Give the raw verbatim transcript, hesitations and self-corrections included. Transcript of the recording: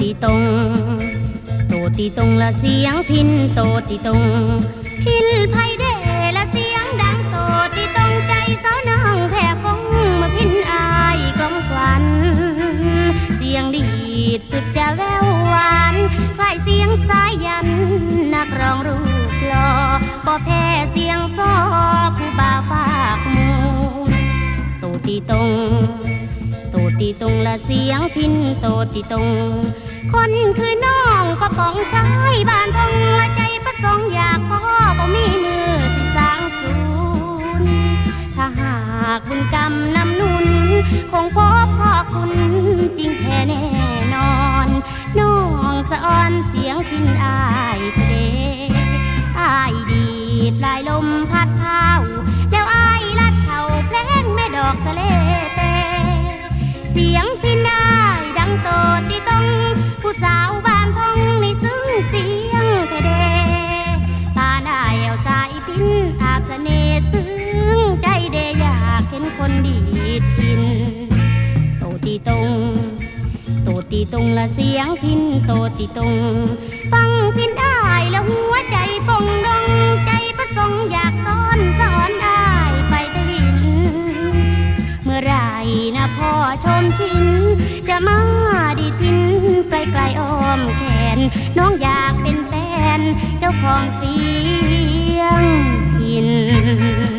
ตีตรงโตตีตรงละเสียงพินโตตีตรงพินไพเดละเสียงดังโตตีตรงใจสาวน้องแผ่พงเมื่อพินอายกล่อมควันเสียงดีดสุดจะแววหวานคล้ายเสียงสายยันนักร้องรูปหล่อบ่แพ้เสียงซ้อผู้บ่าวฝากมูโตตีตรงโตตีตรงละเสียงพินโตตีตรงคนคือน้องก็ป้องชายบ้านทงละใจประสงค์อยากพ่อบ่มีมือสิสร้างศูนย์ถ้าหากบุญกรรมนำนุนคงพบพ่อคุณจริงแท้แน่นอนน้องสะอ่อนเสียงพินอายทะเลอายดีดลายลมพัดเท้าแล้วอายลัดเข่าเพลงแม่ดอกทะเลเตเสียงพินอายดังโตตีตรงผู้สาวบ้านทองในซึ้งเสียงแท้เดตาได้เอาสายพินอาบเสน่ห์ซึ้งใจเดอยากเห็นคนดีดพินโตตีตรงโตตีตรงละเสียงพินโตตีตรงฟังพินได้แล้วหัวใจปงดงใจประสงค์อยากสอนสอนได้ไปทวินเมื่อไรนะพ่อชมชินจะมาดีพินไกลไกลอ้อมแขนน้องอยากเป็นแฟนเจ้าของเสียงพิน